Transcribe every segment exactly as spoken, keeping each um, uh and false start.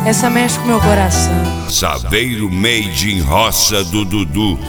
Essa mexe com meu coração. Saveiro Made in Roça do Dudu.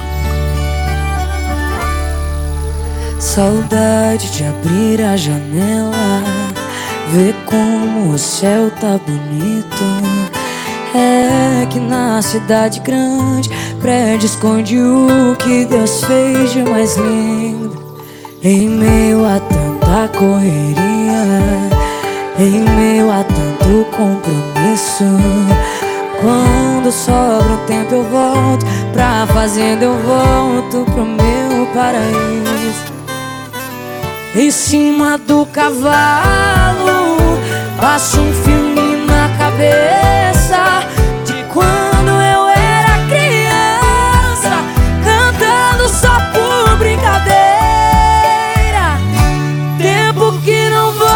Saudade de abrir a janela, ver como o céu tá bonito. É que na cidade grande prédio esconde o que Deus fez de mais lindo. Em meio a tanta correria, em meio a tanto compromisso, quando sobra um tempo eu volto pra fazenda, eu volto pro meu paraíso. Em cima do cavalo, passo um filme na cabeça de quando eu era criança, cantando só por brincadeira. Tempo que não volta,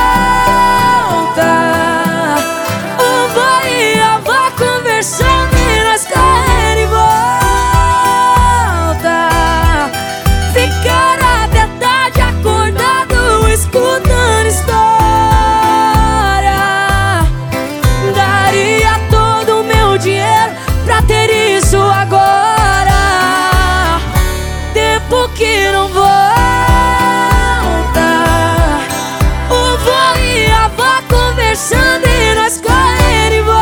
o vô e a avó conversando e nós correndo e volta, ficar até tarde acordado escutando história. Daria todo o meu dinheiro pra ter isso agora. Tempo que não volta, o vô e a avó conversando e nós correndo e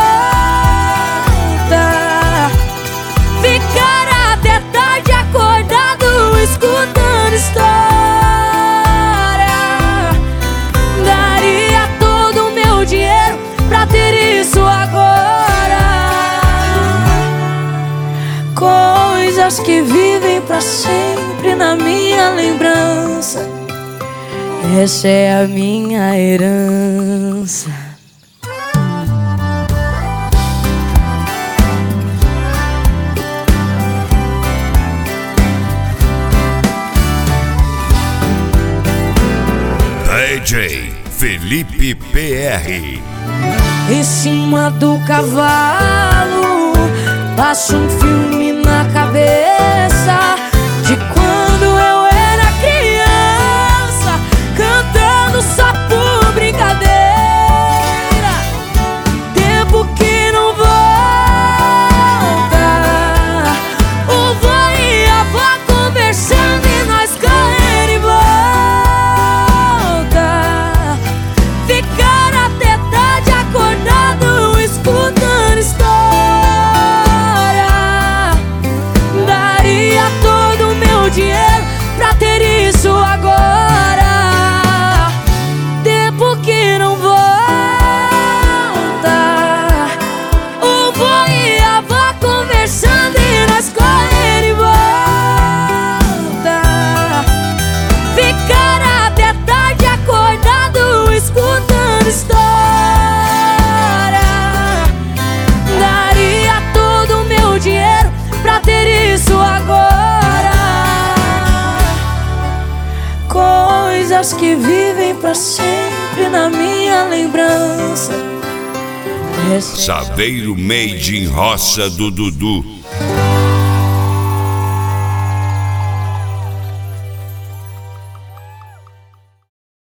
volta, ficar até tarde acordado escutando história. Daria todo o meu dinheiro pra ter isso agora. Coisas que vivem pra sempre na minha lembrança, essa é a minha herança. D J Felipe P R. Em cima do cavalo, passo um filme na cabeça de quando eu era criança, cantando só por brincadeira. Tempo que não volta, o vô e a avó conversando e nós correndo e volta, ficar até tarde acordado escutando história. Daria todo o meu dinheiro pra ter isso agora. Tempo que não volta, o vô e a avó conversando e nós correndo e volta, ficar até tarde acordado escutando história. Daria todo o meu dinheiro pra ter isso agora. Coisas que vivem pra sempre na minha lembrança, essa é Saveiro Made in Roça do Dudu.